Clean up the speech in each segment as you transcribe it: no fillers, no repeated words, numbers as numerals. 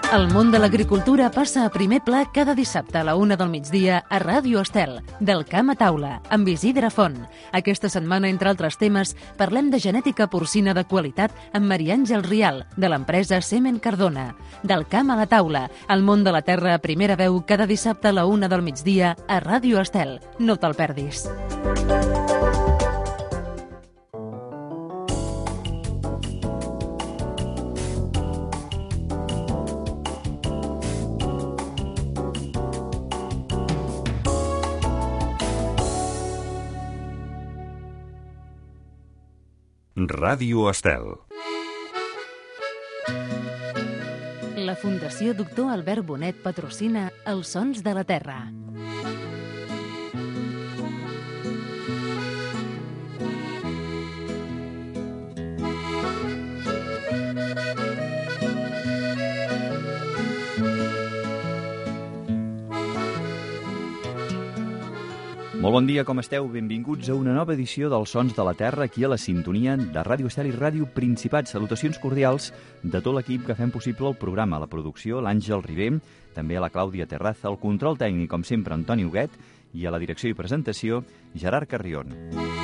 El món de l'agricultura passa a primer pla cada dissabte a la 1 del migdia a Ràdio Estel, del camp a taula, amb Isidre Font. Aquesta setmana, entre altres temes, parlem de genètica porcina de qualitat amb Maria Àngels Rial, de l'empresa Semen Cardona. Del camp a la taula, el món de la terra a primera veu cada dissabte a la 1 del migdia a Ràdio Estel. No te'l perdis. Ràdio Estel. La Fundació Doctor Albert Bonet patrocina Els Sons de la Terra. Molt bon dia, com esteu? Benvinguts a una nova edició dels Sons de la Terra, aquí a la sintonia de Ràdio Estel i Ràdio Principat. Salutacions cordials de tot l'equip que fem possible el programa, la producció, l'Àngel Ribé, també a la Clàudia Terraza, el control tècnic, com sempre, Antoni Huguet, i a la direcció i presentació, Gerard Carrion.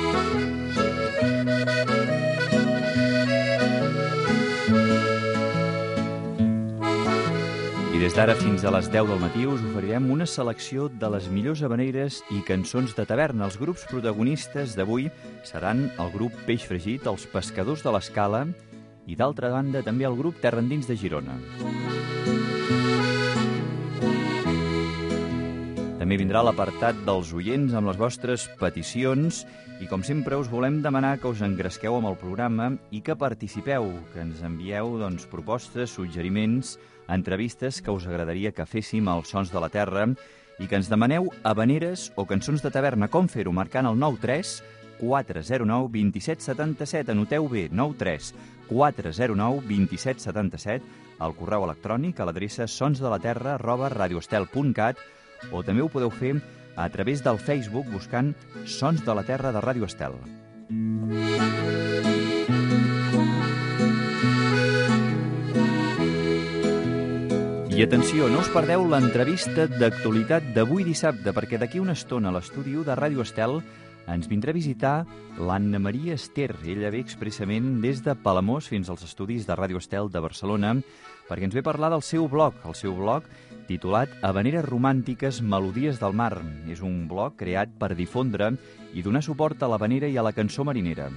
I des d'ara fins a les 10 del matí us oferirem una selecció de les millors havaneres i cançons de taverna. Els grups protagonistes d'avui seran el grup Peix Fregit, els Pescadors de l'Escala i, d'altra banda, també el grup Terra Endins de Girona. També vindrà l'apartat dels oients amb les vostres peticions i, com sempre, us volem demanar que us engresqueu amb el programa i que participeu, que ens envieu propostes, suggeriments, entrevistes que us agradaria que féssim als Sons de la Terra i que ens demaneu havaneres o cançons de taverna. Com fer-ho? Marcant el 93 409 2777. Anoteu bé, 93 409 2777, al correu electrònic a l'adreça sonsdelaterra@radioestel.cat, o també ho podeu fer a través del Facebook buscant Sons de la Terra de Ràdio Estel. I atenció, no us perdeu l'entrevista d'actualitat d'avui dissabte, perquè d'aquí una estona a l'estudi de Ràdio Estel ens vindrà a visitar l'Anna Maria Ester. Ella ve expressament des de Palamós fins als estudis de Ràdio Estel de Barcelona, perquè ens ve a parlar del seu blog titulat Havaneres romàntiques, melodies del mar. És un blog creat per difondre i donar suport a l'havanera i a la cançó marinera.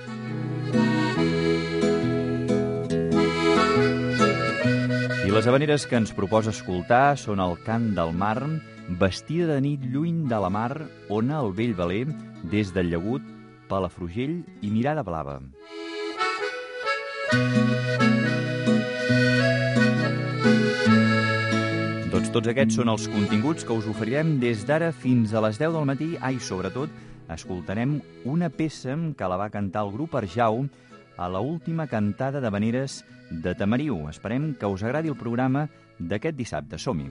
I les havaneres que ens proposa escoltar són El cant del mar, Vestida de nit lluny de la mar, Ona el vell veler, Des del llagut, Palafrugell i Mirada blava. Tots aquests són els continguts que us oferirem des d'ara fins a les 10 del matí. I sobretot, escoltarem una peça que la va cantar el grup Arjau a la última cantada d'havaneres de Tamariu. Esperem que us agradi el programa d'aquest dissabte. Som-hi!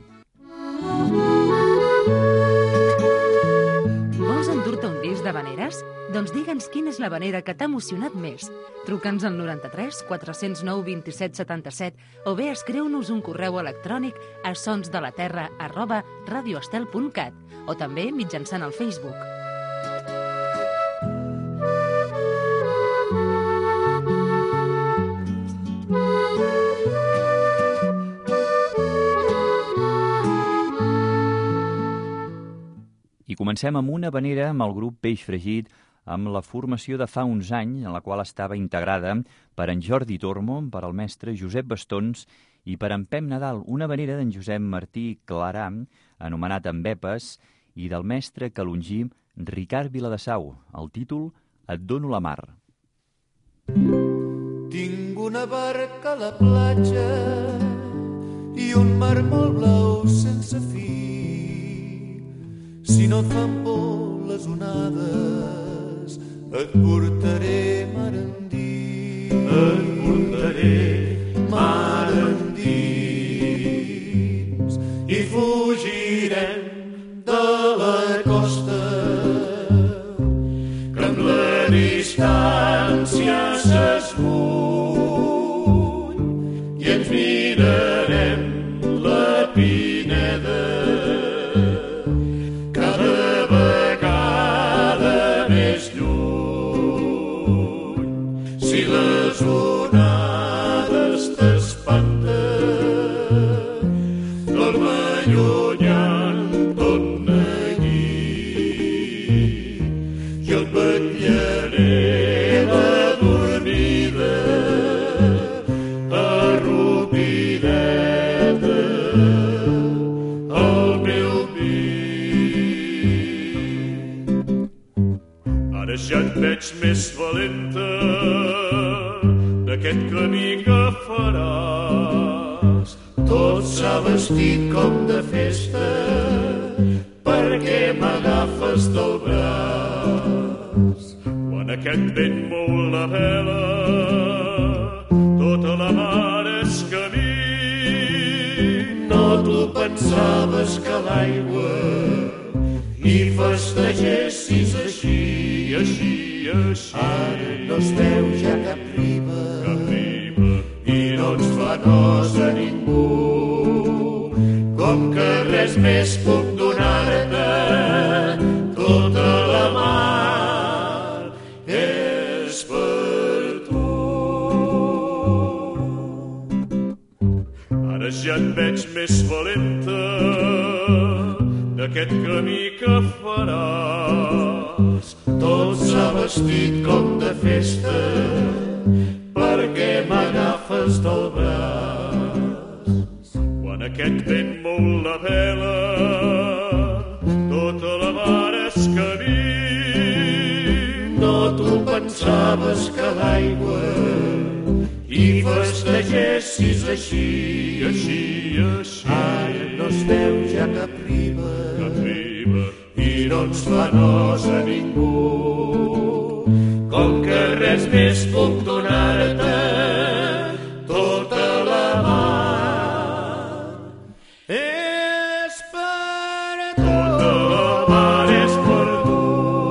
Vols endur-te un disc d'havaneres? Doncs digue'ns quina és l'havanera que t'ha emocionat més. Truca'ns al 93 409 27 77 o bé escriu-nos un correu electrònic a sonsdelaterra@radioestel.cat o també mitjançant el Facebook. I comencem amb una havanera amb el grup Peix Fregit, amb la formació de fa uns anys, en la qual estava integrada per en Jordi Tormo, per al mestre Josep Bastons i per en Pep Nadal, una havanera d'en Josep Martí Clarà, anomenat En Bepes, i del mestre calongí Ricard Viladesau. El títol, Et dono la mar. Tinc una barca a la platja i un mar molt blau sense fi. Si no fan por les onades, et portaré mar endins. Et portaré mar endins i fugirem de la costa, que amb la distància s'esmuny i ens mirarem Pineda, cada vegada més lluny. Si les onades t'espanten, dorm allunyant, torna aquí. Jo et vetllaré la dormida, arrupideta, al meu pit. Ara ja et veig més valenta d'aquest camí que faràs. Tot s'ha vestit com de festa perquè m'agafes del braç. Quan aquest vent mou la vela, tota la mar és camí. No t'ho pensaves que l'aigua hi festegessis així, així, així. Ara no es veu ja cap riba, i no ens fa nosa ningú. Com que res més puc donar-te, tota la mar és per tu. Ara ja et veig més valenta d'aquest camí que faràs. Tot s'ha vestit com de festa perquè m'agafes del braç. Quan aquest vent mou la vela, tota la mar és camí. No t'ho pensaves que l'aigua hi festegessis així, així, així. Ara no es veu ja cap riba, i no ens fa nosa ningú. Com que res més puc donar-te, tota la mar és per tu. Tota la mar és per tu.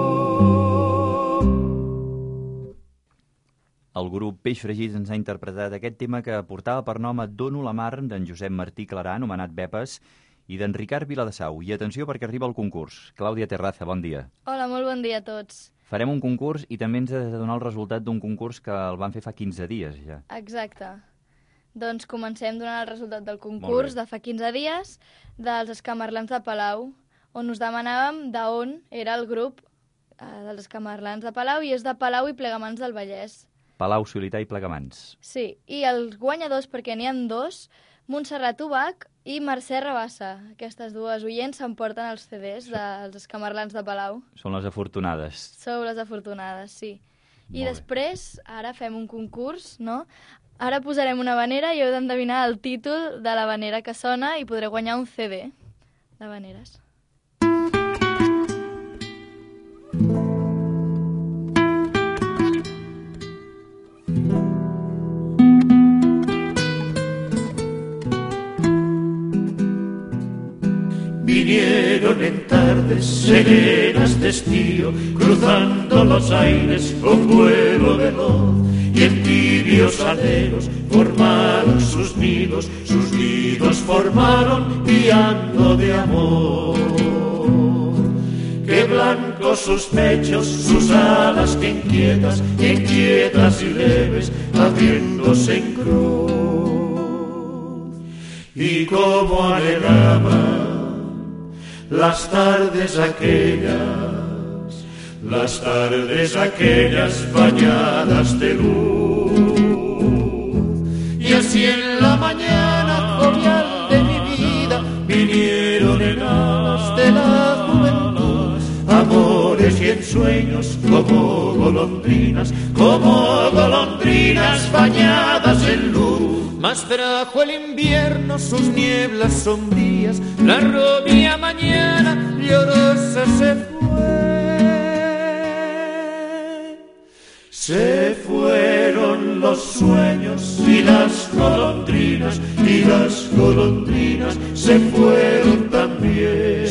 El grup Peix Fregit ens ha interpretat aquest tema que portava per nom Et dono la mar, d'en Josep Martí Clarà, anomenat Bepes, i d'en Ricard Viladesau. I atenció perquè arriba el concurs. Clàudia Terraza, bon dia. Hola, molt bon dia a tots. Farem un concurs i també ens ha de donar el resultat d'un concurs que el van fer fa 15 dies ja. Exacte. Doncs comencem donant el resultat del concurs de fa 15 dies dels Escamarlans de Palau, on us demanàvem d'on era el grup dels Escamarlans de Palau, i és de Palau i Plegamans del Vallès. Palau, Solità i Plegamans. Sí, i els guanyadors, perquè n'hi ha dos, Montserrat Ubach i Mercè Rabassa. Aquestes dues oients s'emporten els CDs dels Escamarlans de Palau. Són les afortunades. Sou les afortunades, sí. I després, ara fem un concurs, no? Ara posarem una havanera i heu d'endevinar el títol de la havanera que sona i podreu guanyar un CD d'habaneres. Vinieron en tardes serenas de estío, cruzando los aires con vuelo veloz, y en tibios aleros formaron sus nidos formaron guiando de amor. Qué blancos sus pechos, sus alas que inquietas y leves, abriéndose en cruz. Y como anhelaban las tardes aquellas bañadas de luz. Y así en la mañana jovial de mi vida vinieron en alas de la juventud, amores y ensueños como golondrinas bañadas en luz. Mas trajo el invierno sus nieblas sombrías, la rubia mañana llorosa se fue. Se fueron los sueños y las golondrinas se fueron también.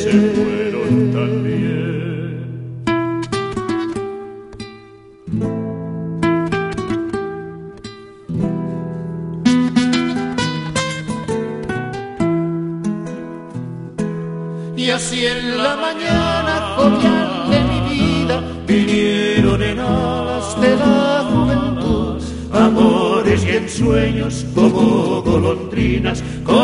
Y así en la mañana jovial de mi vida vinieron en alas de la juventud, amores y ensueños como golondrinas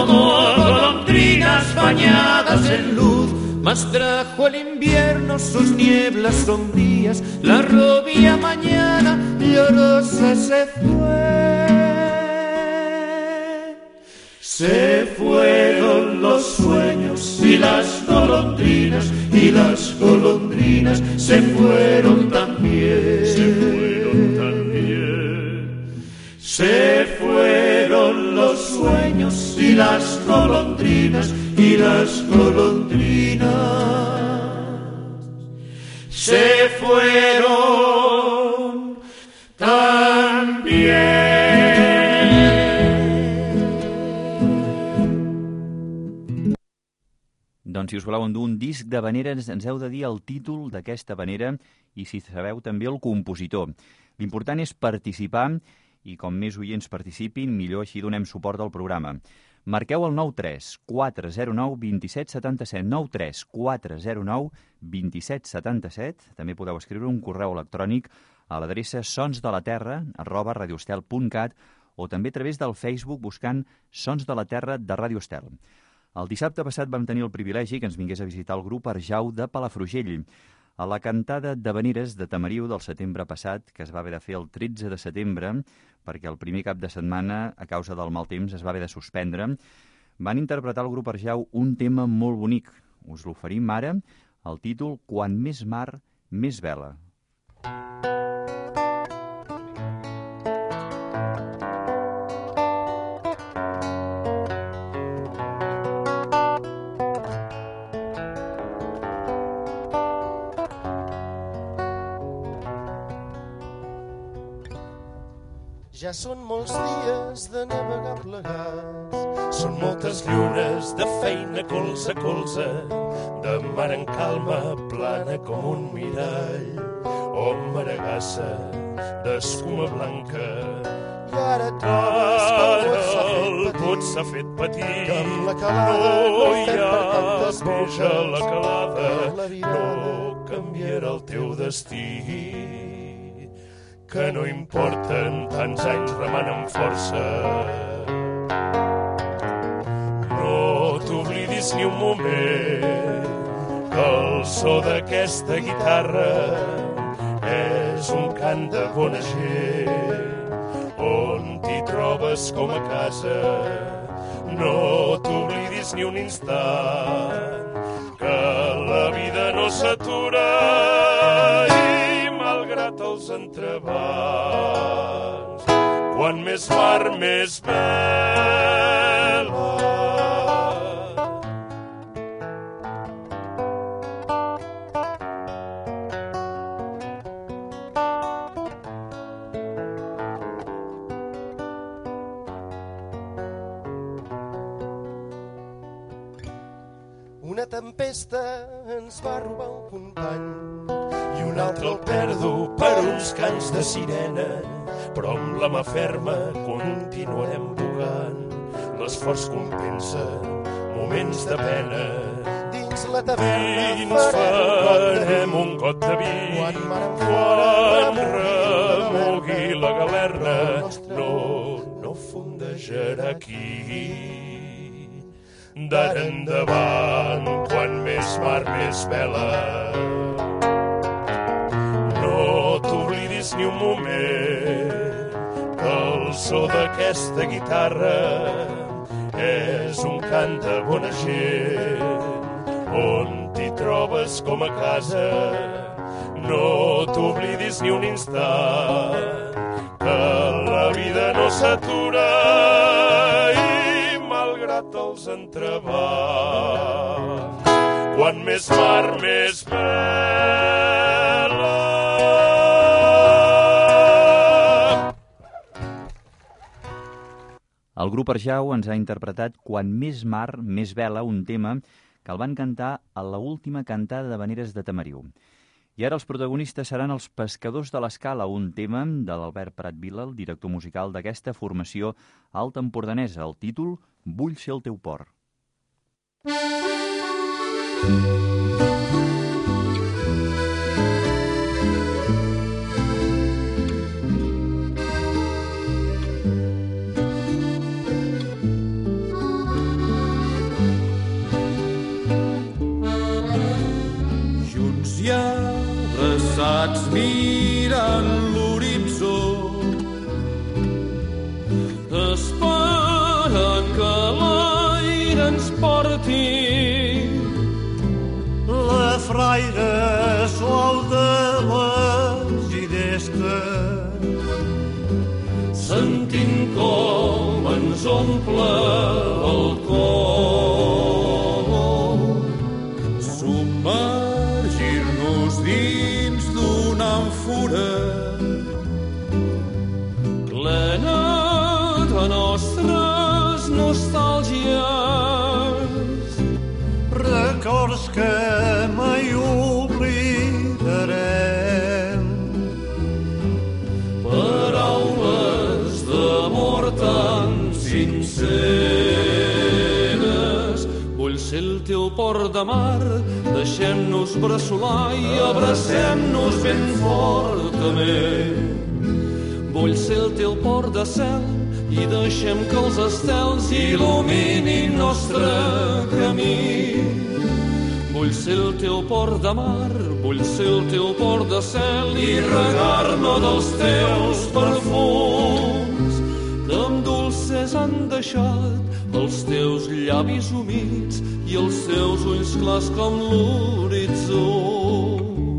bañadas en luz. Mas trajo el invierno sus nieblas sombrías, la rubia mañana llorosa se fue. Se fueron los sueños y las golondrinas se fueron también. Se fueron los sueños y las golondrinas se fueron también. Doncs si us voleu endur un disc de habaneres, ens heu de dir el títol d'aquesta habanera i si sabeu també el compositor. L'important és participar i com més oients participin, millor, així donem suport al programa. Marqueu el 93 409 2777, 93 409 2777. També podeu escriure un correu electrònic a l'adreça sonsdelaterra@radioestel.cat o també a través del Facebook buscant Sons de la Terra de Ràdio Estel. El dissabte passat vam tenir el privilegi que ens vingués a visitar el grup Arjau de Palafrugell a la cantada d'habaneres de Tamariu del setembre passat, que es va haver de fer el 13 de setembre, perquè el primer cap de setmana, a causa del mal temps, es va haver de suspendre. Van interpretar el grup Arjau un tema molt bonic. Us l'oferim ara, el títol Quan més mar, més vela. Ja són molts dies de navegar plegats, són moltes llunes de feina colze a colze, de mar en calma plana com un mirall, o maragassa d'escuma blanca. I ara tot s'ha fet petit, amb la calada no hi ha més a la calada, no canviarà el teu destí. Que no importen tants anys remant amb força. No t'oblidis ni un moment que el so d'aquesta guitarra és un cant de bona gent on t'hi trobes com a casa. No t'oblidis ni un instant que la vida no s'atura malgrat els entrebancs. Quan més mar, més vela. Una tempesta ens va robar un company i un altre el perdo per uns cants de sirena, però amb la mà ferma continuarem bugant. L'esforç compensa moments de pena. Dins la taverna farem un got de vi. Quan remogui la galerna no fondejarà aquí. D'ara endavant, quan més mar, més vela. No t'oblidis ni un moment que el so d'aquesta guitarra és un cant de bona gent on t'hi trobes com a casa. No t'oblidis ni un instant que la vida no s'atura i malgrat els entrebancs, quan més mar, més vela. El grup Arjau ens ha interpretat Quan més mar, més vela, un tema que el van cantar a l'última cantada d'habaneres de Tamariu. I ara els protagonistes seran els Pescadors de l'Escala, un tema de l'Albert Prat Vila, el director musical d'aquesta formació alta empordanesa. El títol, Vull ser el teu port. Abraçats mirant l'horitzó, esperant que l'aire ens porti la fraire suau de les ginestes, sentint com ens omple el cor, submergir-nos dins d'una àmfora plena de nostres nostàlgies, records que mai oblidarem, paraules d'amor tan sinceres. Vull ser el teu port de mar, deixem-nos bressolar i abracem-nos ben fortament. Vull ser el teu port de cel i deixem que els estels il·luminin nostre camí. Vull ser el teu port de mar, vull ser el teu port de cel i regar-me dels teus perfums que amb dolces han deixat els teus llavis humits i els teus ulls clars com l'horitzó.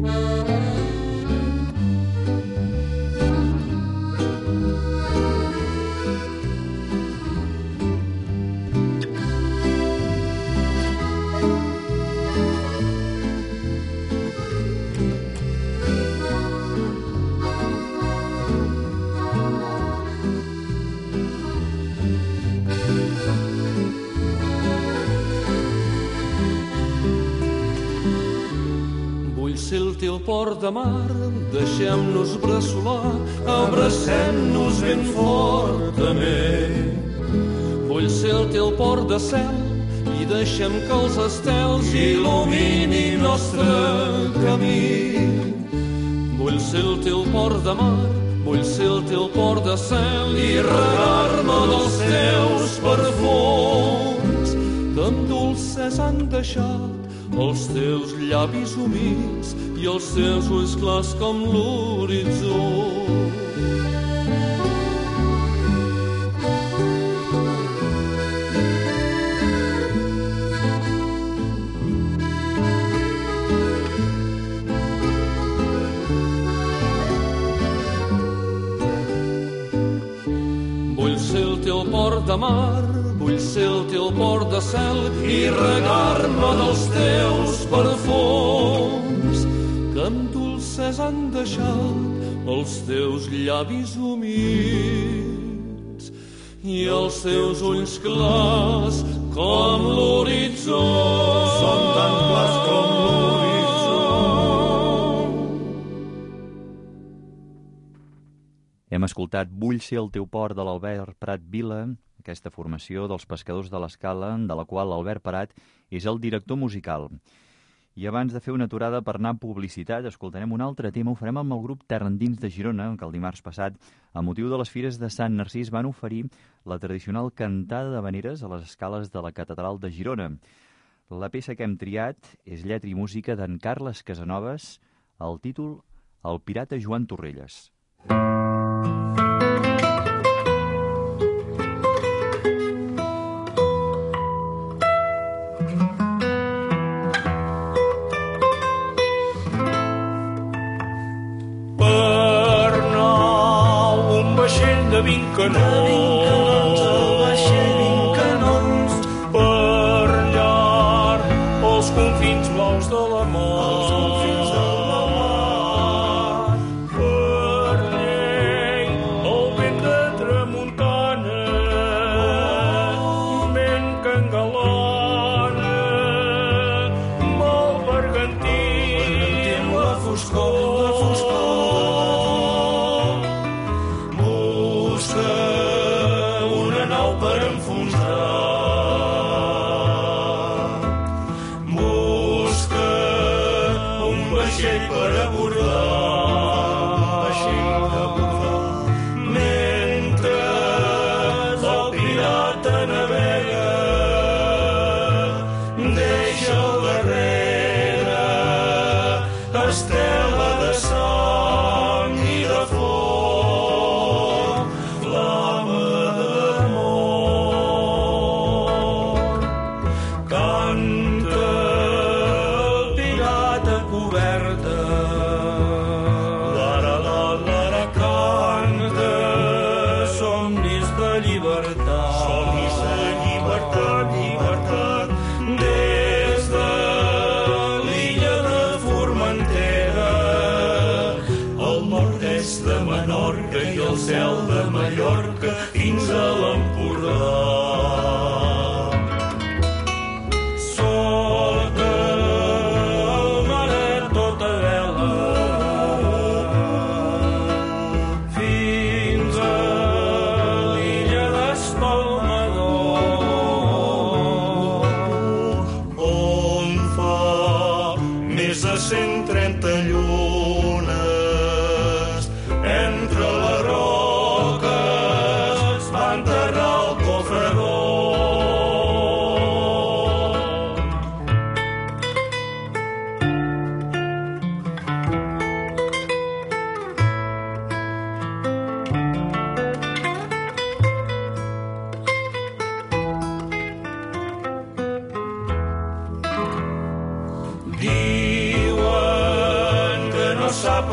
Ser el teu port de mar, deixem-nos bressolar, abracem-nos ben fortament. Vull ser el teu port de cel i deixem que els estels il·luminin nostre camí. Vull ser el teu port de mar, vull ser el teu port de cel i regar-me dels teus perfums que amb dolces han deixat els teus llavis humits i els teus ulls clars com l'horitzó. Vull ser el teu port de mar, vull ser el teu port de cel i regar-me dels teus perfums que amb dolces han deixat els teus llavis humits i els teus ulls clars com l'horitzó. Són tan clars com l'horitzó. Hem escoltat Vull ser el teu port de l'Albert Prat Vila, aquesta formació dels Pescadors de l'Escala, de la qual l'Albert Prat és el director musical. I abans de fer una aturada per anar a publicitat, escoltarem un altre tema. Ho farem amb el grup Terrandins de Girona, que el dimarts passat, a motiu de les Fires de Sant Narcís, van oferir la tradicional cantada d'havaneres a les escales de la Catedral de Girona. La peça que hem triat és lletra i música d'en Carles Casanovas, el títol El pirata Joan Torrelles. De 20 canons, el vaixell 20 canons, per llar els confins blaus de la mar, per llei el vent de tramuntana, vent que engalana, amb el bergantí en la foscor.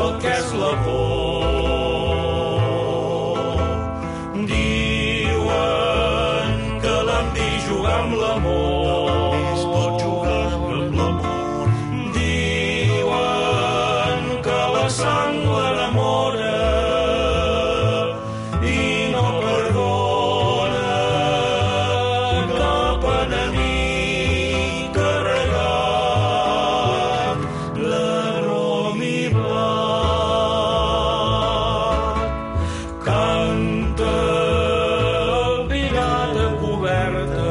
el que és la por. Diuen que l'han vist jugar amb l'amor, diuen que la sang l'enamora i no perdona cap enemic carregat de rom i blat. Canta el pirata coberta,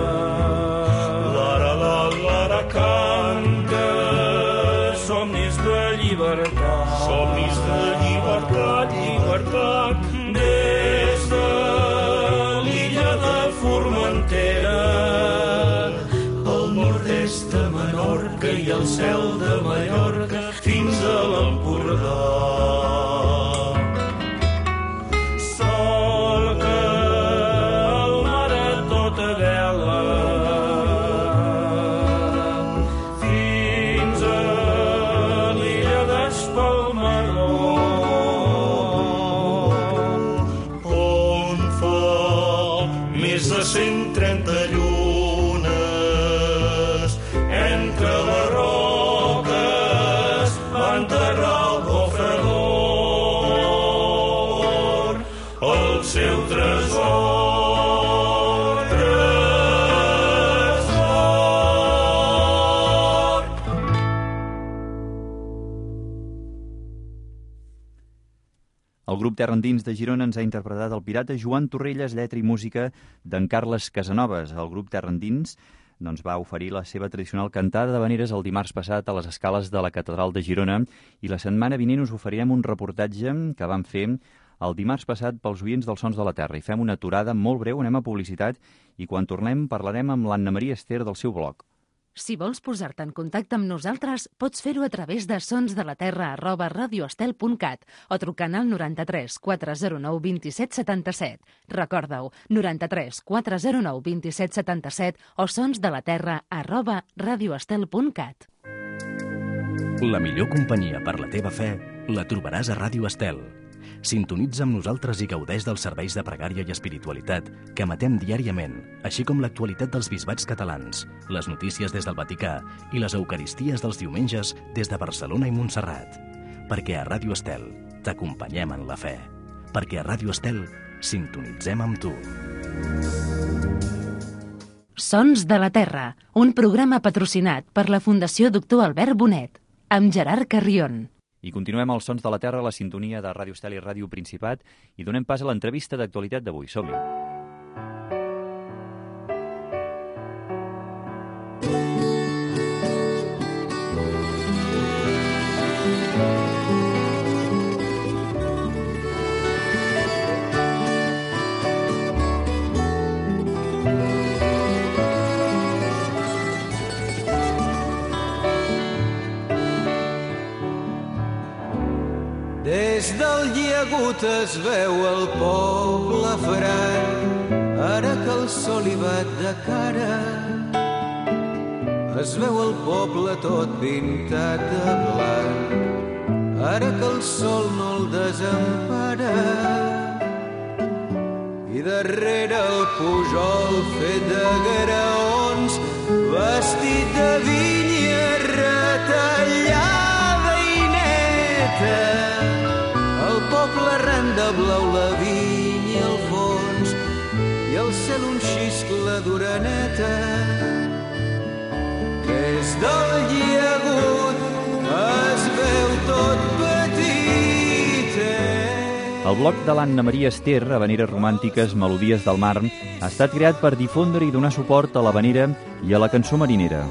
lara, canta somnis de llibertat. Somnis de llibertat, llibertat, des de l'illa de Formentera, el nord-est de Menorca i el cel de Mallorca fins a l'Empordà. Sol que el mar a tota vela fins a l'illa d'Espalmarol, on fa més de 130 llunes entre les roques va enterrar el cofredor, el seu tresor, tresor. El grup Terra Endins de Girona ens ha interpretat el pirata Joan Torrelles, lletra i música d'en Carles Casanovas. El grup Terra Endins va oferir la seva tradicional cantada d'havaneres el dimarts passat a les escales de la Catedral de Girona i la setmana vinent us oferirem un reportatge que vam fer el dimarts passat pels oients dels Sons de la Terra. I fem una aturada molt breu, anem a publicitat i quan tornem parlarem amb l'Anna Maria Ester del seu blog. Si vols posar-te en contacte amb nosaltres, pots fer-ho a través de sonsdelaterra@radioestel.cat o trucant al 93 409 27 77. Recorda-ho, 93 409 27 77 o sonsdelaterra@radioestel.cat. La millor companyia per la teva fe la trobaràs a Ràdio Estel. Sintonitza amb nosaltres i gaudeix dels serveis de pregària i espiritualitat que emetem diàriament, així com l'actualitat dels bisbats catalans, les notícies des del Vaticà i les eucaristies dels diumenges des de Barcelona i Montserrat. Perquè a Ràdio Estel t'acompanyem en la fe. Perquè a Ràdio Estel sintonitzem amb tu. Sons de la Terra, un programa patrocinat per la Fundació Doctor Albert Bonet, amb Gerard Carrion. I continuem als Sons de la Terra, a la sintonia de Ràdio Estel i Ràdio Principat, i donem pas a l'entrevista d'actualitat d'avui. Som-hi! Des del llagut es veu el poble franc, ara que el sol hi bat de cara. Es veu el poble tot pintat de blanc, ara que el sol no el desempara. I darrere el pujol fet de graons, vestit de vinya retallada i neta. El poble ran de blau, la vinya al fons i el cel un xiscle d'oreneta. Des del llagut es veu tot petit. El blog de l'Anna Maria Ester, Havaneres romàntiques, melodies del mar, ha estat creat per difondre i donar suport a l'havanera i a la cançó marinera.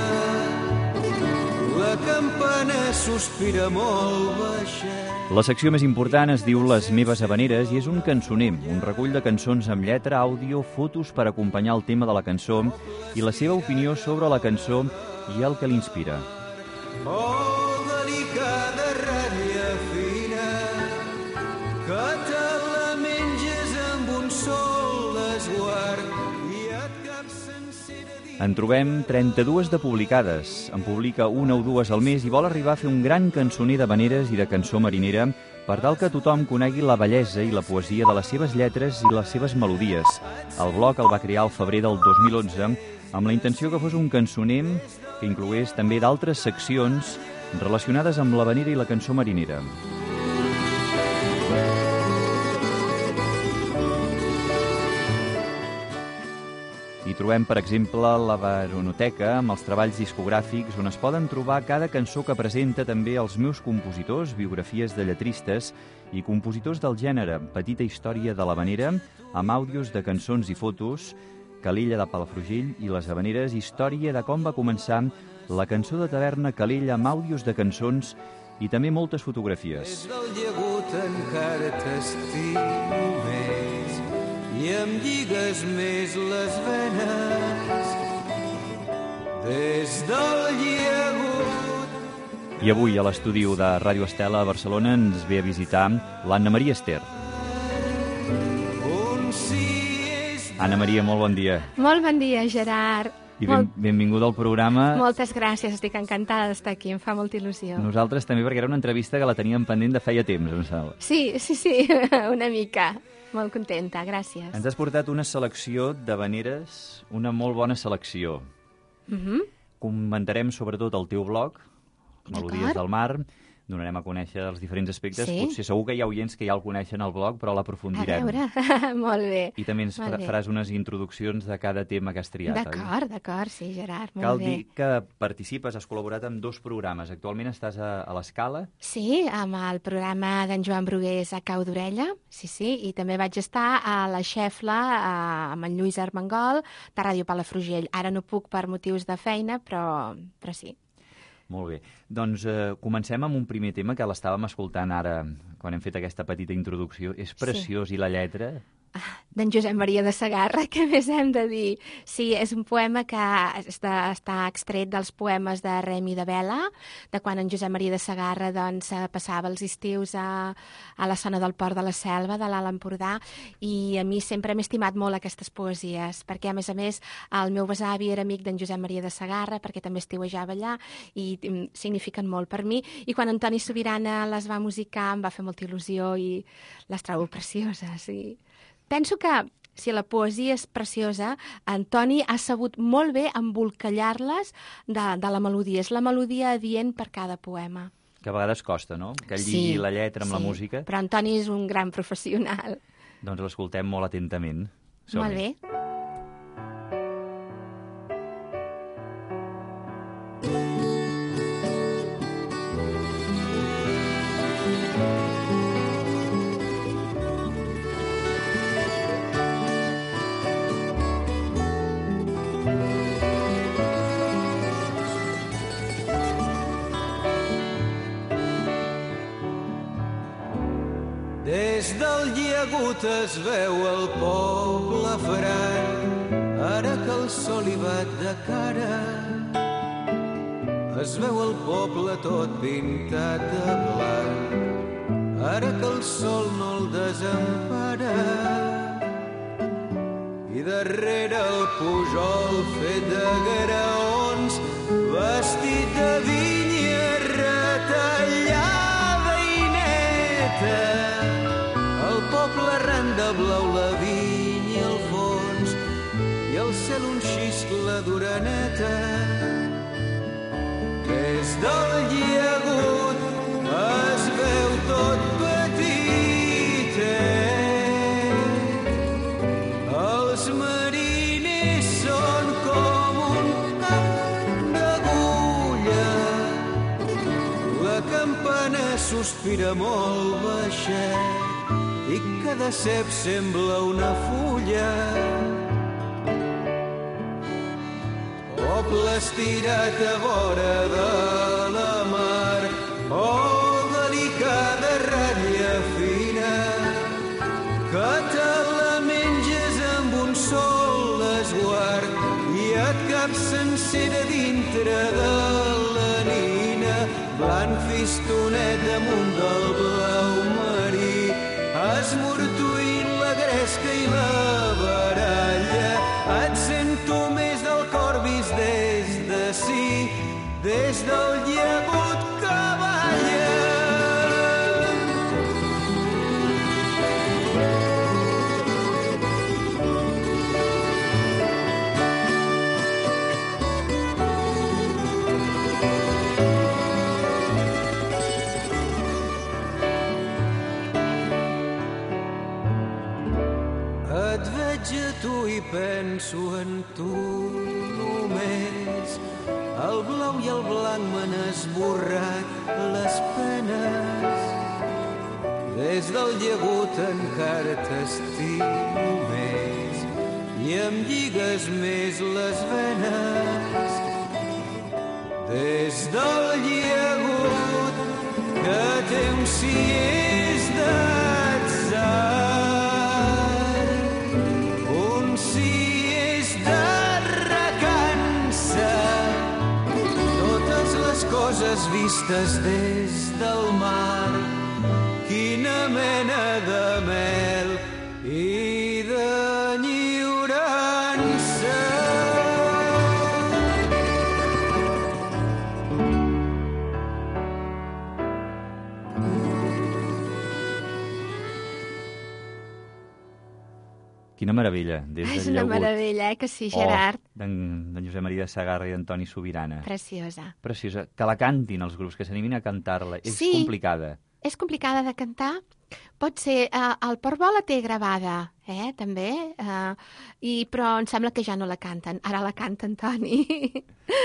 La campana sospira molt baixet. La secció més important es diu Les meves havaneres i és un cançoner, un recull de cançons amb lletra, àudio, fotos per acompanyar el tema de la cançó i la seva opinió sobre la cançó i el que l'inspira. Oh, delicada ratlla fina, que te la menges amb un sol esguard i et cap sencer En trobem 32 de publicades. En publica una o dues al mes i vol arribar a fer un gran cançoner d'havaneres i de cançó marinera per tal que tothom conegui la bellesa i la poesia de les seves lletres i les seves melodies. El blog el va crear al febrer del 2011 amb la intenció que fos un cançoner que inclogués també d'altres seccions relacionades amb l'havanera i la cançó marinera. Hi trobem, per exemple, la Baronoteca amb els treballs discogràfics on es poden trobar cada cançó que presenta també els meus compositors, biografies de lletristes i compositors del gènere, petita història de l'havanera amb àudios de cançons i fotos, Calella de Palafrugell i les havaneres, història de com va començar la cançó de taverna Calella amb àudios de cançons i també moltes fotografies. Des del llagut encara t'estimo més i em lligues més les venes. Des del llagut... I avui a l'estudi de Ràdio Estel a Barcelona ens ve a visitar l'Anna Maria Ester. Anna Maria, molt bon dia. Molt bon dia, Gerard. I benvinguda al programa. Moltes gràcies, estic encantada d'estar aquí, em fa molta il·lusió. Nosaltres també, perquè era una entrevista que la teníem pendent de feia temps, em sembla. Sí, una mica. Molt contenta, gràcies. Ens has portat una selecció d'havaneres, una molt bona selecció. Comentarem sobretot el teu blog, Melodies del Mar, donarem a conèixer els diferents aspectes. Sí? Potser segur que hi ha oients que ja el coneixen al blog, però l'aprofundirem. A veure, molt bé. I també ens faràs unes introduccions de cada tema que has triat. D'acord, sí, Gerard, molt bé. Cal dir que participes, has col·laborat amb 2 programes. Actualment estàs a l'Escala? Sí, amb el programa d'en Joan Brugués a Cau d'Orella, sí, i també vaig estar a la Xefla amb en Lluís Armengol de Ràdio Palafrugell. Ara no puc per motius de feina, però sí. Molt bé. Doncs comencem amb un primer tema que l'estàvem escoltant ara, quan hem fet aquesta petita introducció. És preciós, i la lletra? D'en Josep Maria de Segarra, què més hem de dir? Sí, és un poema que està extret dels poemes de Remi de Vela, de quan en Josep Maria de Segarra doncs, passava els estius a la zona del Port de la Selva, de l'Alt Empordà, i a mi sempre m'he estimat molt aquestes poesies, perquè a més, el meu besavi era amic d'en Josep Maria de Segarra, perquè també estiuejava allà, i signifiquen molt per mi, i quan Antoni Sobirana les va musicar em va fer molta il·lusió i les trobo precioses, i... Penso que, si la poesia és preciosa, Antoni ha sabut molt bé embolcallar-les de la melodia. És la melodia adient per cada poema. Que a vegades costa, no? Que lligui la lletra amb la música. Però Antoni és un gran professional. Doncs l'escoltem molt atentament. Molt bé. Des del llagut es veu el poble frant, ara que el sol hi bat de cara. Es veu el poble tot pintat de blanc, ara que el sol no el desempara. I darrere el pujol fet de graons, vestit de vinya retallada i neta. El poble arran de blau, la vinya al fons i el cel un xiscle d'oreneta. Des del llagut es veu tot petit. Els mariners són com un camp d'agulla. La campana sospira molt baixet i cada cep sembla una fulla. Poble estirat a vora de la mar, delicada ratlla fina, que te la menges amb un sol esguard i et cap sencera dintre de la nina. Blanc fistonet damunt del blau marí, esmortuint la gresca i la baralla. Et sento més del des del llegut que balla. Et veig a tu i penso en tu només. El blau i el blanc m'han esborrat les penes. Des del llegut encara t'estimo més i em lligues més les venes. Des del llegut que té un cies d'atzar, un cies de recança, totes les coses vistes des del mar, quina mena de mel i d'enyorança. Quina meravella. Des És del una llegut. meravella, que sí, Gerard? D'en Josep Maria de Sagarra i d'Antoni Subirana. Preciosa. Preciosa. Que la cantin els grups, que s'animin a cantar-la. És Sí. complicada. És complicada de cantar? Pot ser. El Portbou la té gravada, també, però em sembla que ja no la canten. Ara la canta Antoni.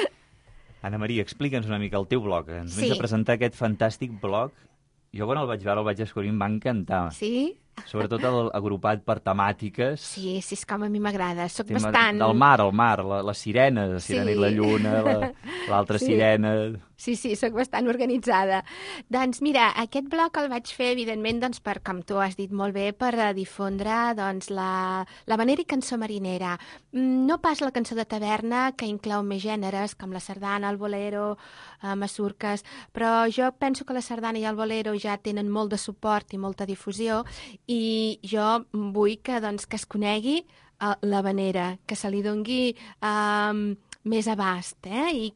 Anna Maria, explica'ns una mica el teu blog. Ens Sí. vens a presentar aquest fantàstic blog. Jo quan el vaig veure, el vaig descobrir, em va encantar. Sí? Sobretot el agrupat per temàtiques. Sí, és com a mi m'agrada. Soc Tema bastant... Del mar, el mar, les sirenes, la sirena Sí. i la lluna, l'altra Sí. sirena... Sí, soc bastant organitzada. Doncs mira, aquest blog el vaig fer, evidentment, doncs, per, com tu has dit molt bé, per difondre doncs, la vanera i cançó marinera. No pas la cançó de taverna, que inclou més gèneres, com la sardana, el bolero, masurques, però jo penso que la sardana i el bolero ja tenen molt de suport i molta difusió, i jo vull que, doncs, que es conegui la vanera, que se li dongui més abast, i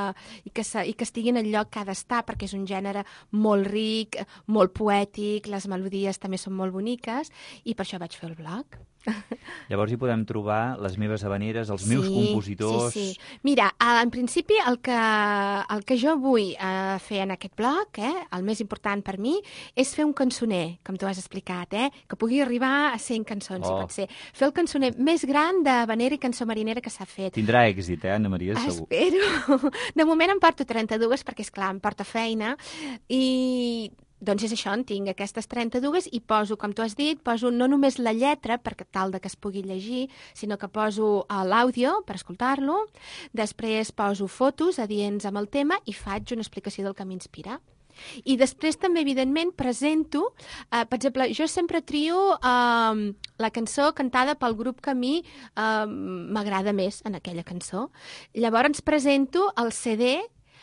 que estigui en el lloc que ha d'estar, perquè és un gènere molt ric, molt poètic, les melodies també són molt boniques, i per això vaig fer el blog. Llavors hi podem trobar les meves havaneres, els meus compositors... Sí. Mira, en principi el que jo vull fer en aquest blog, el més important per mi, és fer un cançoner, com tu has explicat, que pugui arribar a 100 cançons, si pot ser. Fer el cançoner més gran de havanera i cançó marinera que s'ha fet. Tindrà èxit, Anna Maria, segur. Espero. De moment em porto 32, perquè, esclar, em porta feina, i... Doncs és això, en tinc aquestes 32 i poso, com tu has dit, poso no només la lletra, perquè tal de que es pugui llegir, sinó que poso l'àudio per escoltar-lo, després poso fotos adients amb el tema i faig una explicació del que m'inspira. I després també, evidentment, presento, per exemple, jo sempre trio la cançó cantada pel grup que a mi m'agrada més en aquella cançó. Llavors presento el CD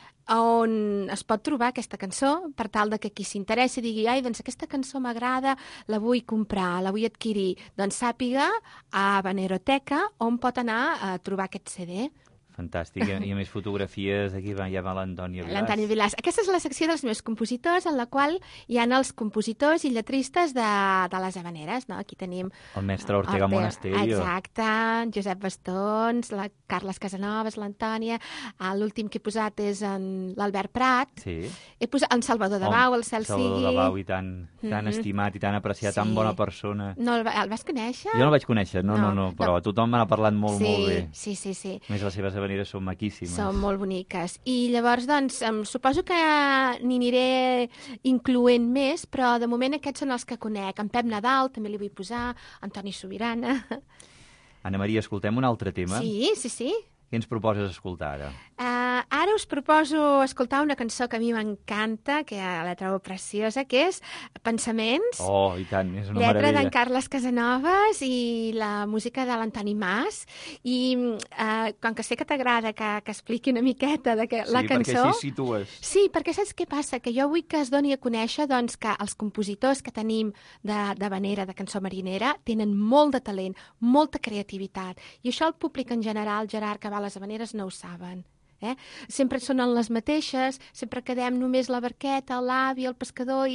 on es pot trobar aquesta cançó, per tal de que qui s'interessi digui doncs aquesta cançó m'agrada, la vull comprar, la vull adquirir, doncs sàpiga a Vaneroteca on pot anar a trobar aquest CD. Fantàstic, i a més fotografies, aquí hi ha l'Antònia Vilàs. L'Antònia Vilàs. Aquesta és la secció dels meus compositors, en la qual hi ha els compositors i lletristes de les havaneres, no? Aquí tenim... El mestre Ortega Monasterio. Exacte, Josep Bastons, la Carles Casanovas, l'Antònia, l'últim que he posat és l'Albert Prat, Sí. he posat en Salvador Dabau, el cel sigui... Salvador Dabau, i tan estimat i tan apreciat, tan bona persona. No, el vas conèixer? Jo no el vaig conèixer, no, però tothom me n'ha parlat molt bé. Sí. A més, les seves havaneres són maquíssimes. Són molt boniques. I llavors, doncs, suposo que n'hi aniré incloent més, però de moment aquests són els que conec. En Pep Nadal també li vull posar, Antoni Subirana... Anna Maria, escoltem un altre tema? Sí. Què ens proposes escoltar ara? Ara us proposo escoltar una cançó que a mi m'encanta, que la trobo preciosa, que és Pensaments. Oh, i tant, és una Lletra meravella. d'en Carles Casanovas i la música de l'Antoni Mas. I com que sé que t'agrada que expliqui una miqueta la cançó... Sí, perquè així situes. Sí, perquè saps què passa? Que jo vull que es doni a conèixer doncs, que els compositors que tenim de vanera, de cançó marinera, tenen molt de talent, molta creativitat. I això el públic en general, Gerard, que va a les havaneres, no ho saben. Sempre sonen les mateixes, sempre quedem només la barqueta, l'avi, el pescador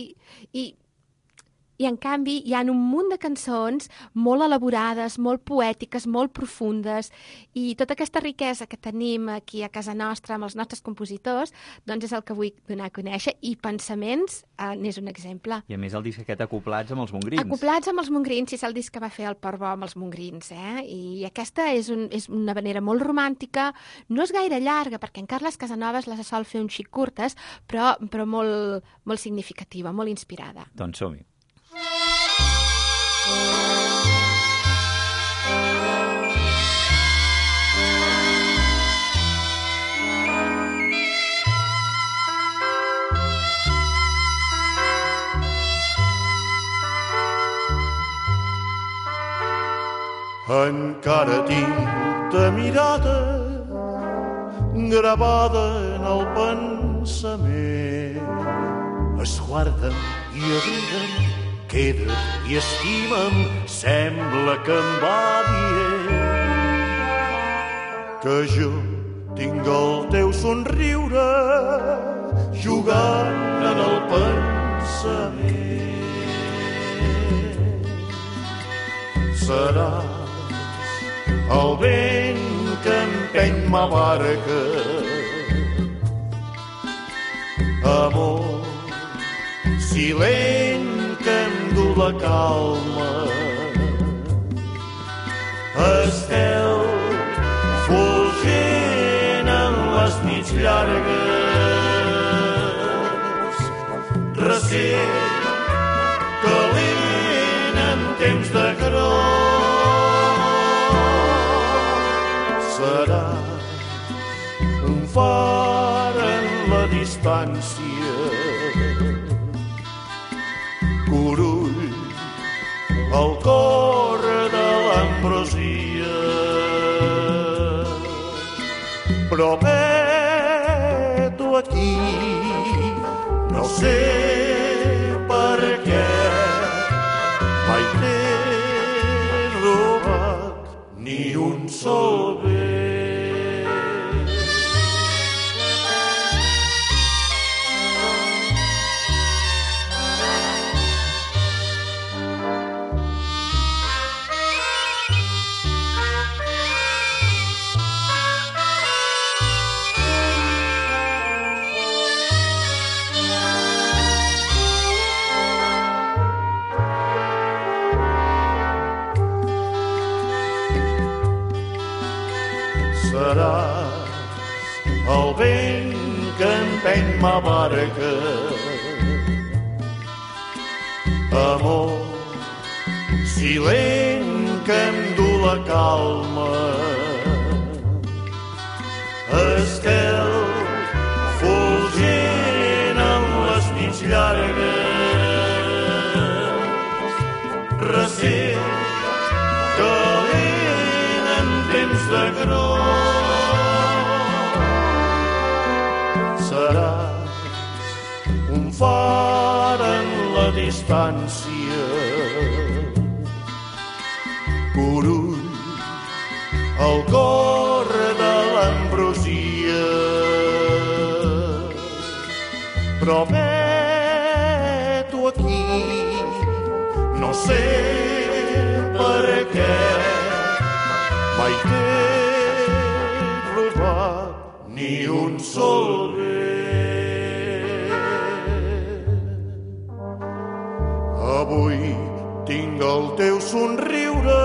i en canvi hi ha un munt de cançons molt elaborades, molt poètiques, molt profundes, i tota aquesta riquesa que tenim aquí a casa nostra amb els nostres compositors, doncs és el que vull donar a conèixer, i Pensaments n'és un exemple. I a més el disc aquest acoplats amb els Montgrins. Acoplats amb els Montgrins, és el disc que va fer el Portbou amb els Montgrins, i aquesta és una manera molt romàntica, no és gaire llarga, perquè en Carles Casanovas les sol fer un xic curtes, però molt, molt significativa, molt inspirada. Doncs som-hi. Encara tinc ta mirada gravada en el pensament. Esguarda'm i abriga'm, queda't i estima'm, sembla que em va dient que jo tinc el teu somriure jugant en el pensament. Seràs el vent que empeny ma barca, amor silent que em du la calma, estel fulgent en les nits llargues, recent calent en temps de gros. Seràs un far en la distància, Curull, el cor de l'ambrosia. Però veto aquí, no sé per què mai t'he robat ni un sol bé. Seràs el vent que empeny ma barca, amor silent que em du la calma, estel fulgent en les nits llargues, recent calent en temps de gros. Seràs un far en la distància, Curull, el cor de l'ambrosia. Però veto aquí, no sé per què mai t'he robat ni un sol bé. Avui tinc el teu somriure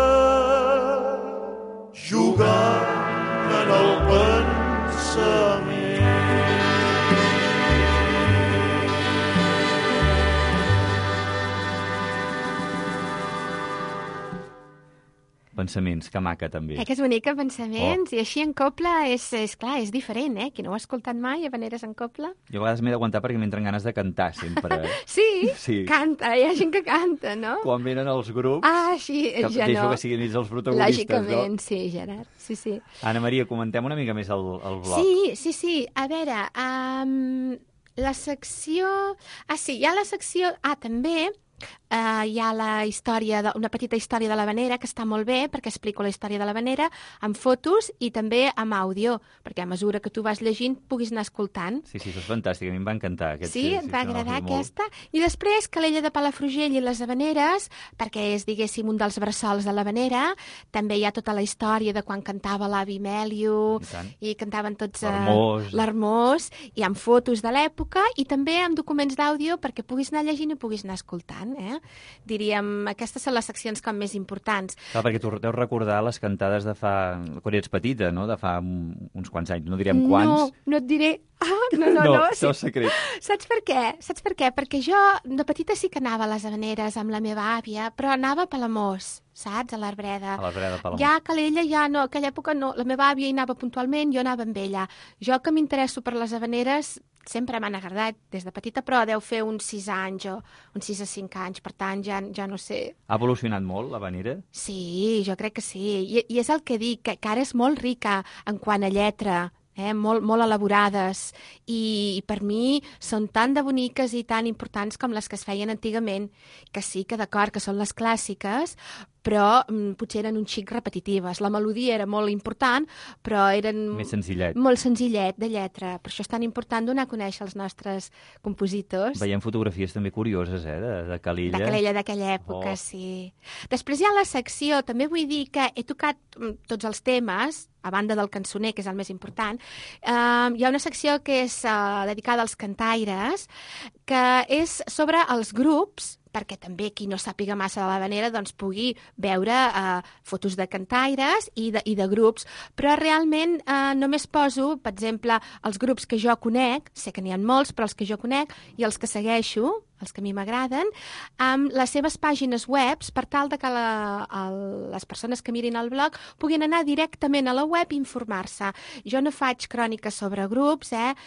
jugant en el pensament. Pensaments, que maca també. Que és bonica, Pensaments, i així en copla és clar, és diferent, Qui no ho ha escoltat mai, Havaneres en copla. Jo a vegades m'he d'aguantar perquè m'entren ganes de cantar sempre. Sí, canta, hi ha gent que canta, no? Quan venen els grups, sí, que ja deixo no. que siguin ells els protagonistes. Lògicament, no? sí, Gerard, sí. Anna Maria, comentem una mica més el blog. Sí, a veure, la secció... hi ha la secció... també, hi ha una petita història de l'Havanera que està molt bé perquè explico la història de l'Havanera amb fotos i també amb àudio, perquè a mesura que tu vas llegint puguis anar escoltant. Sí, això és fantàstic, a mi em va encantar. Sí, et va agradar aquesta. I després Calella de Palafrugell i les Havaneres, perquè és, diguéssim, un dels bressols de l'Havanera. També hi ha tota la història de quan cantava l'avi Mèlio i cantaven tots l'Hermós, i amb fotos de l'època i també amb documents d'àudio perquè puguis anar llegint i puguis anar escoltant, Diríem, aquestes són les seccions com més importants. Clar, perquè tu deus recordar les cantades de fa... quan eres petita, no? De fa uns quants anys, no direm quants. No et diré... No. És secret. Saps per què? Perquè jo de petita sí que anava a les Havaneres amb la meva àvia, però anava a Palamós, saps? A l'Arbreda. A l'Arbreda, Palamós. Ja a Calella ja no, aquella època no. La meva àvia hi anava puntualment, jo anava amb ella. Jo que m'interesso per les Havaneres sempre m'han agradat des de petita, però deu fer uns 6 anys o uns 6 a 5 anys, per tant ja no sé. Ha evolucionat molt l'Havanera? Sí, jo crec que sí. I és el que dic, que ara és molt rica en quant a lletra, molt elaborades, i per mi són tan de boniques i tan importants com les que es feien antigament, que sí que d'acord que són les clàssiques, però potser eren un xic repetitives. La melodia era molt important, però eren... Més senzillet. Molt senzillet de lletra. Per això és tan important donar a conèixer els nostres compositors. Veiem fotografies també curioses, de Calella. De Calella d'aquella època, sí. Després hi ha la secció, també vull dir que he tocat tots els temes, a banda del cançoner, que és el més important. Hi ha una secció que és dedicada als cantaires, que és sobre els grups, perquè també qui no sàpiga massa de l'Havanera doncs pugui veure fotos de cantaires i de grups, però realment només poso, per exemple, els grups que jo conec, sé que n'hi ha molts, però els que jo conec i els que segueixo, els que a mi m'agraden, amb les seves pàgines webs, per tal de que les persones que mirin el blog puguin anar directament a la web i informar-se. Jo no faig cròniques sobre grups,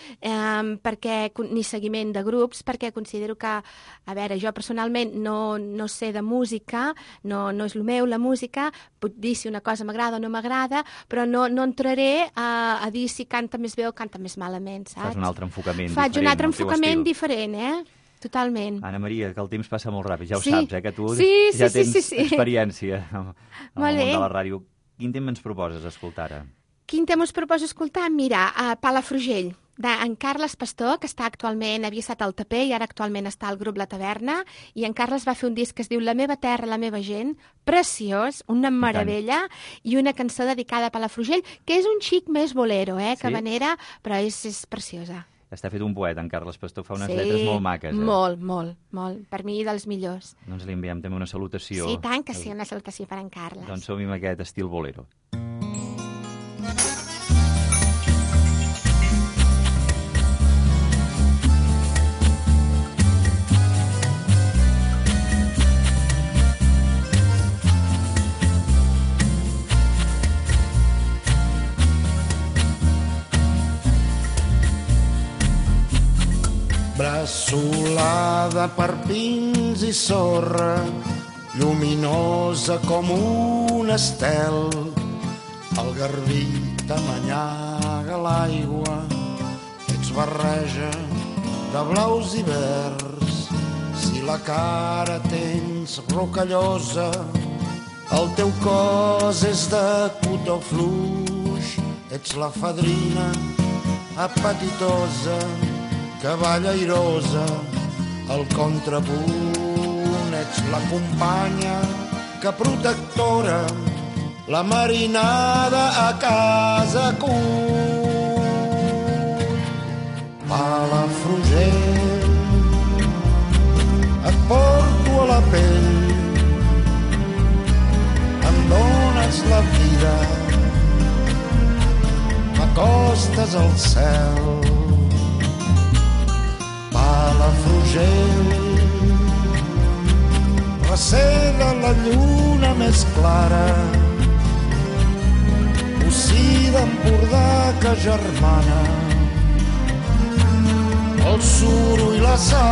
ni seguiment de grups, perquè considero que, a veure, jo personalment no sé de música, no és el meu la música, puc dir si una cosa m'agrada o no m'agrada, però no entraré a dir si canta més bé o canta més malament, saps? Fas un altre enfocament diferent. Faig un altre enfocament diferent, Totalment. Anna Maria, que el temps passa molt ràpid, ja ho saps, que tu ja tens experiència en el món de la ràdio. Quin tema ens proposes escoltar ara? Quin tema us proposo escoltar? Mira, a Palafrugell, d'en Carles Pastor, que havia estat al Taper i ara actualment està al grup La Taverna, i en Carles va fer un disc que es diu La meva terra, la meva gent, preciós, una meravella, i una cançó dedicada a Palafrugell, que és un xic més bolero, que Havanera, però és preciosa. Està fet un poeta, en Carles Pastor, fa unes lletres molt maques. Molt. Per mi, dels millors. Doncs li enviem també una salutació. Sí, tant que sí, una salutació per en Carles. Doncs som-hi amb aquest estil bolero. Bressolada per pins i sorra, lluminosa com un estel, el garbí t'amanyaga l'aigua, ets barreja de blaus i verds. Si la cara tens rocallosa, el teu cos és de cotó fluix, ets la fadrina apetitosa que balla airosa al contrapunt, ets la companya que protectora la marinada a casa cull. Palafrugell, et porto a la pell, em dones la vida, m'acostes al cel. Palafrugell, recega la lluna més clara, bocí d'Empordà que germana, el suro i la sal.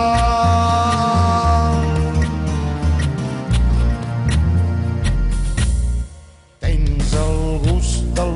Tens el gust del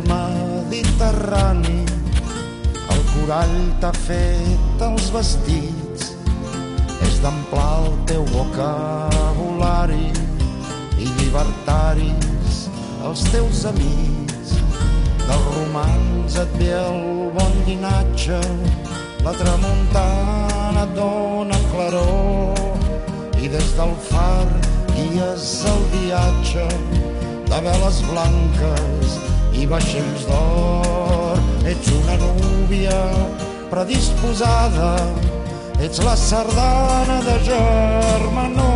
Mediterrani, el corall t'ha fet els vestits, és d'emplar el teu vocabulari i llibertaris els teus amics. Dels romans et ve el bon llinatge, la tramuntana et dona claror i des del far guies el viatge de veles blanques i vaixells d'or. Ets una núvia predisposada, ets la sardana de Germanó.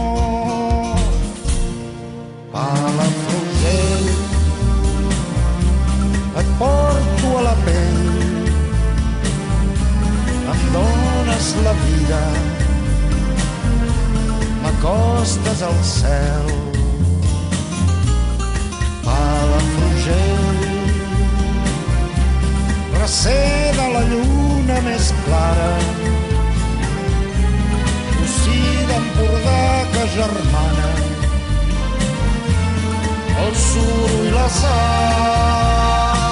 Palafrugell, et porto a la pell, em dones la vida, m'acostes al cel. Palafrugell, recer de la lluna més clara, bocí d'Empordà que germana, el suro i la sal.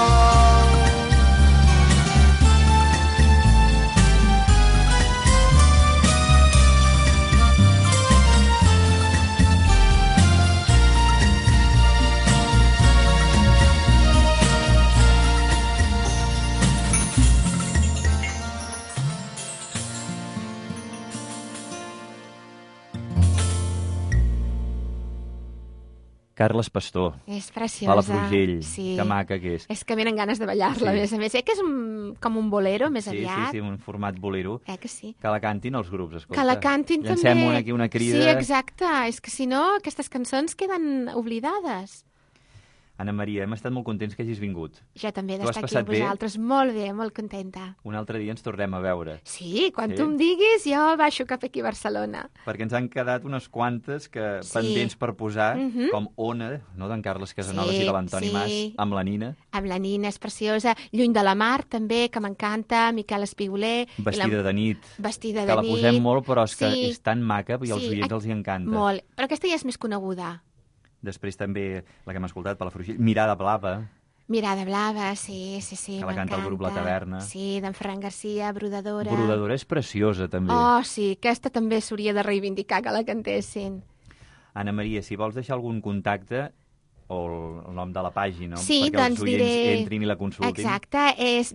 Carles Pastor. És preciosa. Palafrugell, sí. Que maca que és. És que venen ganes de ballar-la, Sí. a més. Que és com un bolero, més aviat. Sí, un format bolero. Que sí. Que la cantin els grups, escolta. Que la cantin Llancem també. aquí una crida. Sí, exacte. És que si no, aquestes cançons queden oblidades. Anna Maria, hem estat molt contents que hagis vingut. Jo també Tu has d'estar aquí passat amb vosaltres. Molt bé, molt contenta. Un altre dia ens tornem a veure. Sí, quan tu em diguis, jo baixo cap aquí a Barcelona. Perquè ens han quedat unes quantes que Sí. pendents per posar, Mhm. com Ona, no, d'en Carles Casanovas Sí, i de l'Antoni sí. Mas, amb la Nina, Amb la Nina, és preciosa. Lluny de la mar, també, que m'encanta. Miquel Espigoler. vestida de nit. Vestida Que de la nit. posem molt, però és que Sí. és tan maca i als Sí, oients els hi encanta. Molt. Però aquesta ja és més coneguda. Després també la que hem escoltat, Palafrugell, Mirada Blava, Mirada blava, sí, que la canta el grup La Taverna. Sí, d'en Ferran Garcia, Brodadora. Brodadora és preciosa, també. Oh, sí, aquesta també s'hauria de reivindicar que la cantessin. Anna Maria, si vols deixar algun contacte o el nom de la pàgina, Sí, perquè doncs els oients diré... entrin i la consultin. Exacte, és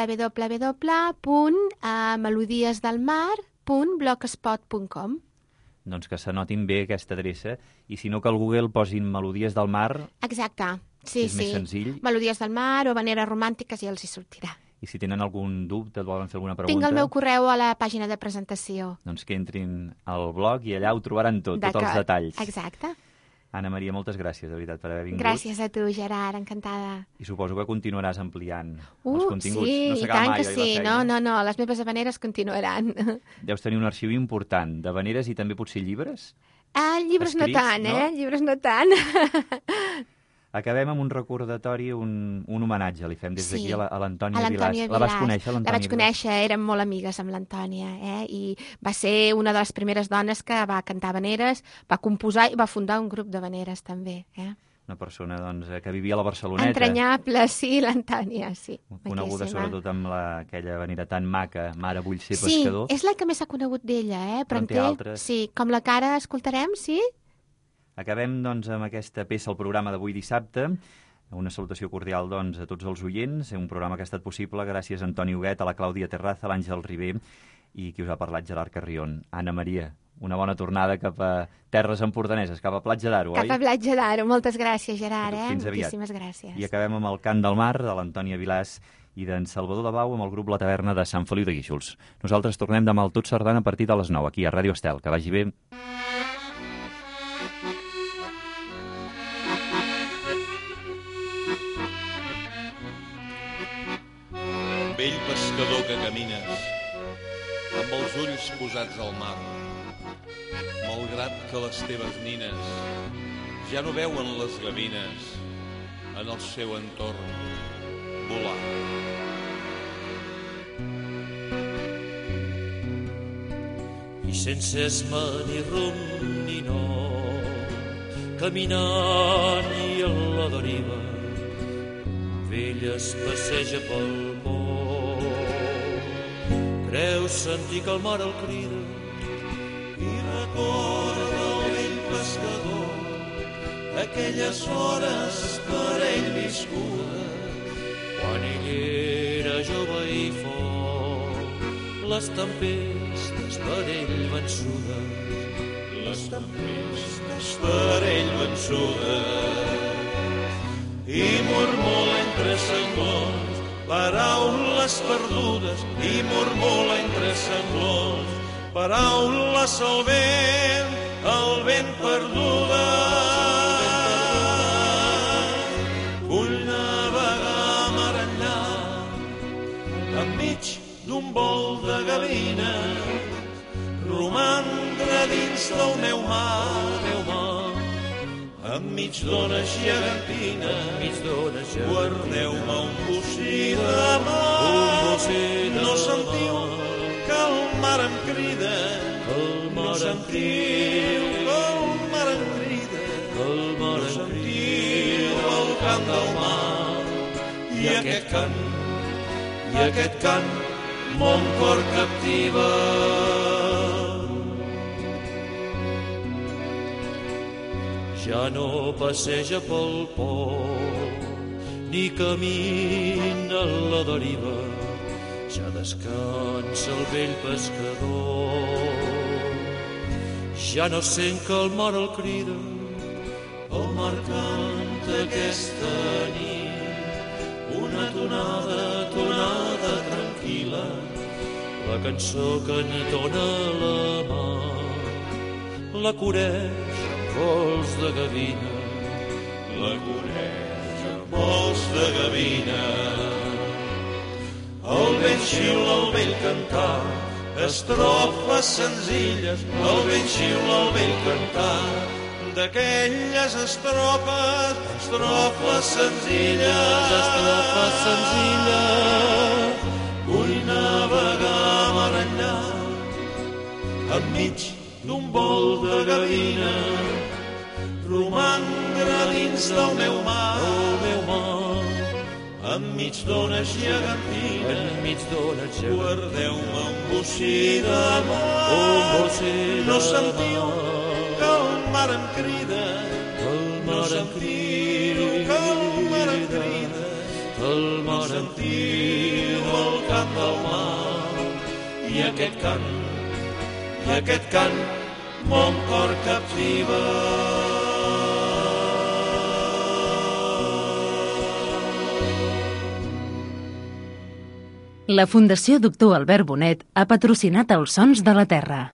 www.melodiesdelmar.blogspot.com. Doncs que s'anotin bé aquesta adreça i si no que al Google posin Melodies del Mar Exacte, sí, És sí. més senzill. Melodies del mar o Veneres romàntiques i els hi sortirà. i si tenen algun dubte, et volen fer alguna pregunta, Tinc el meu correu a la pàgina de presentació. doncs que entrin al blog i allà ho trobaran tot, tots els D'acord. detalls. Exacte. Anna Maria, moltes gràcies, de veritat, per haver vingut. Gràcies a tu, Gerard, encantada. I suposo que continuaràs ampliant els continguts. Sí, no i s'acaba tant mai, que oi, sí. la feina? No, les meves habaneres continuaran. Deus tenir un arxiu important de veneres i també potser llibres? Llibres Escrits, no tant, no? Llibres no tant. Acabem amb un recordatori, un homenatge, li fem des d'aquí Sí, a l'Antònia a Vilàs. l'Antònia La vas Vilàs. conèixer, La l'Antònia vaig Vilàs? conèixer, érem molt amigues amb l'Antònia, i va ser una de les primeres dones que va cantar veneres, va composar i va fundar un grup de veneres també, Una persona doncs, que vivia a la Barceloneta. Entranyable, sí, l'Antònia, sí. Coneguda maquíssima. sobretot amb aquella venera tan maca, Mare, vull ser Sí, pescador. és la que més s'ha conegut d'ella, Però en té altres. Sí, com la que ara escoltarem, sí? Acabem doncs, amb aquesta peça al programa d'avui dissabte. Una salutació cordial doncs, a tots els oients. Un programa que ha estat possible gràcies a Antoni Huguet, a la Clàudia Terraza, a l'Àngel Ribé i qui us ha parlat, Gerard Carrion. Anna Maria, una bona tornada cap a terres empordaneses, cap a Platja d'Aro, oi? Cap a Platja d'Aro. Moltes gràcies, Gerard, Fins aviat. Moltíssimes gràcies. I acabem amb el Cant del Mar, de l'Antònia Vilàs i d'en Salvador de Bau amb el grup La Taverna de Sant Feliu de Guíxols. Nosaltres tornem demà al Tot Sardana a partir de les 9, aquí a Ràdio Estel. Que vagi bé. Vell pescador que camines amb els ulls posats al mar, malgrat que les teves nines ja no veuen les gavines en el seu entorn volar. I sense esma ni rumb ni no, caminant i a la deriva, vell es passeja pel món. Creu sentir que el mar el crida cor del vell pescador, aquelles hores per ell viscudes, quan ell era jove i fort, les tempestes per ell vençudes, les tempestes per ell vençudes, i murmula entre senglons paraules perdudes, i murmula entre senglons paraules al vent perduda. Vull navegar mar enllà, enmig d'un vol de gavina, romandre dins del meu mar, enmig d'ones gegantines, guardeu-me un bocí de mar. No sentiu que el mar em crida, no sentiu que el mar em crida, no sentiu el cant del mar. I aquest cant mon cor captiva. Ja no passeja pel port, ni camina a la deriva, ja descansa el vell pescador. Ja no sent que el mar el crida, el mar canta aquesta nit, una tonada tranquil·la, la cançó que entona la mar, la coneix vols de gavina, la coneix amb vols de gavina. El vent xiula, el vell cantar, estrofes senzilles, el vent xiula, el vell cantar, d'aquelles estrofes senzilles, Vull navegar mar enllà, enmig d'un vol de gavina, romandre dins del meu mar, enmig d'ones gegantines, guardeu-me un bocí de mar. No sentiu que el mar em crida, no sentiu que el mar em crida, no sentiu el cant del mar. I aquest cant mon cor captiva. La Fundació Doctor Albert Bonet ha patrocinat els Sons de la Terra.